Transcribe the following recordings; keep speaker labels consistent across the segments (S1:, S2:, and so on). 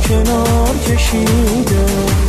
S1: کنار کشیده.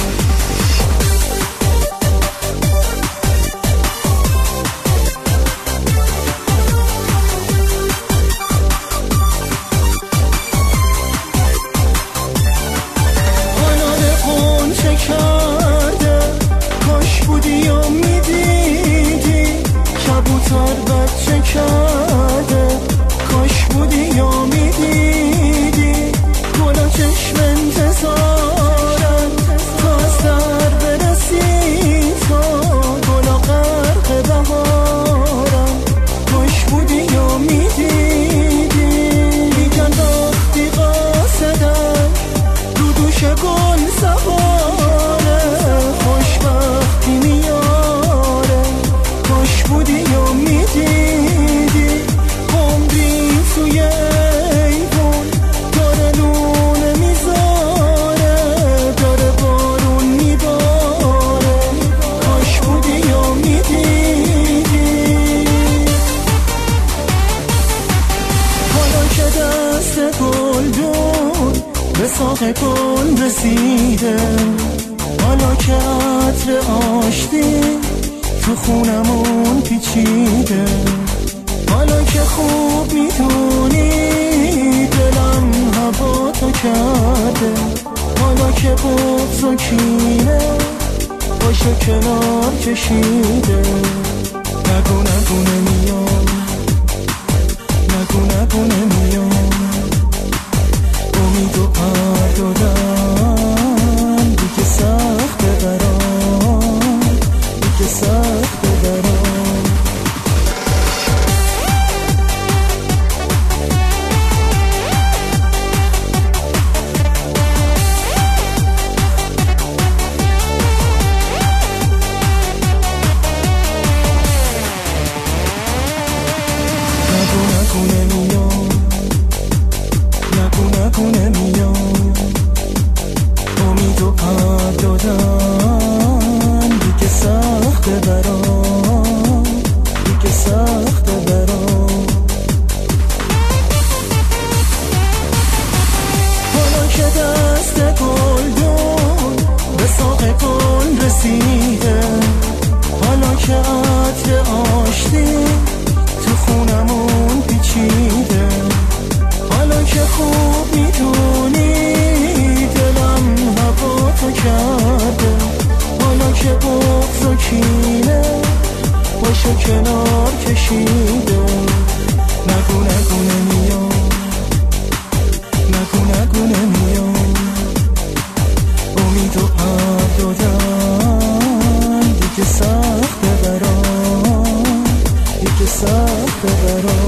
S1: به ساق گل رسیده، حالا که عطر آشتی تو خونمون پیچیده، حالا که خوب میدونی دلم هوا تو کرده، حالا که بغض و کینه باشو کنار کشیده. نگو نگو نمیام، نگو نگو نمیام، امیدو پر دادم دیگه سخته برام، دیگه سخته برام. نگو نگو نمیام، نگو نگو نمیام، امیدو پر دادم دیگه سخته برام، دیگه سخته برام. حالا که دست گل دون به ساق گل رسیده، حالا که عطر آشتی تو خونمون پیچیده، حالا که خوب میدونی دلم هوا تو کرده، حالا که بغض و کینه باشو کنار کشیده. نگو نگو نمیام، نگو نگو نمیام، امیدو پر دادم دیگه سخته برام، دیگه سخته برام.